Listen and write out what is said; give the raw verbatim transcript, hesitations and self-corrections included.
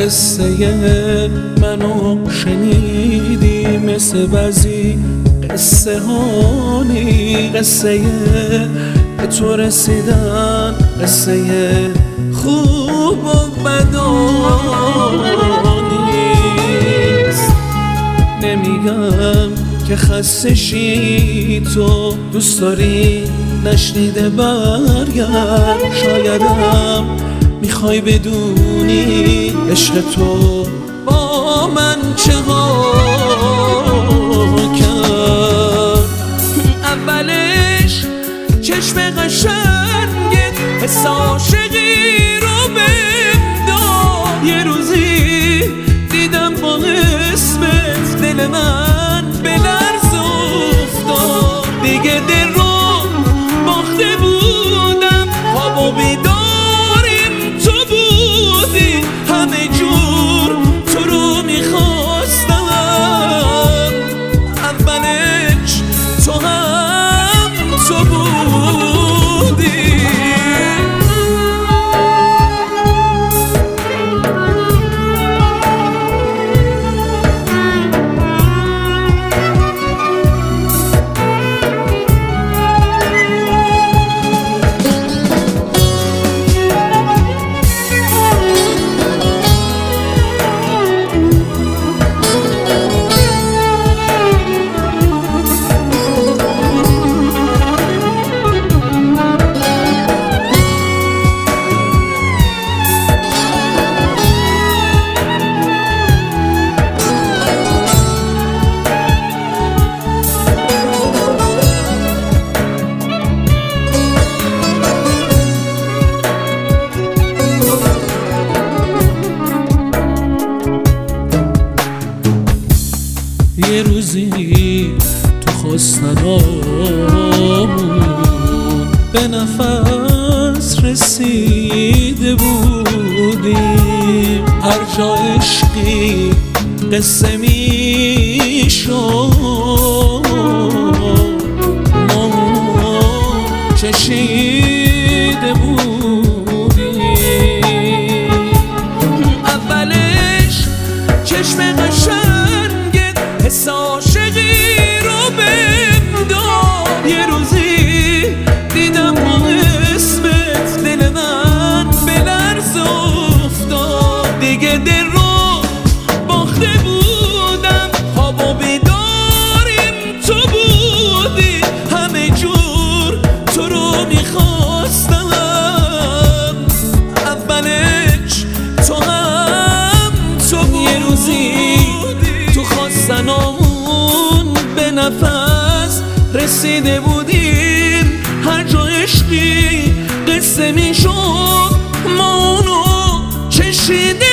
قصه منو شنیدی مثل بعضی قصه ها نی، قصه به تو رسیدن قصه خوب و بدا نیست. نمیگم که خسته شی، تو دوست داری نشنیده برگرد. شایدم میخوای بدونی عشق تو با من چه ها کرد. اولش چشم قشنگت حس عاشقی رو بهم داد. یه روزی دیدم با اسمت دل من به لرز افتاد. دیگه دل رو باخته بودم، خواب و بیداریم تو بودی. همه جور تو رو میخواستم، اولش تو هم تو بودی. یه روزی تو خواستنامون به نفس رسیده بودیم. هر جا عشقی قصه میشد ما چشیده بودیم. اولش چشم قشنگ حس عاشقی رو بهم داد. یه روزی دیدم با اسمت دل من به لرز افتاد. دیگه دل رو باخته بودم، خواب و بیداریم تو بودی. همه جور تو رو میخواستم، اولش تو هم تو بودی. یه روزی تو خواستنامون به نفس رسیده بودیم. هر جا عشقی قصه میشد ما اونو چشیده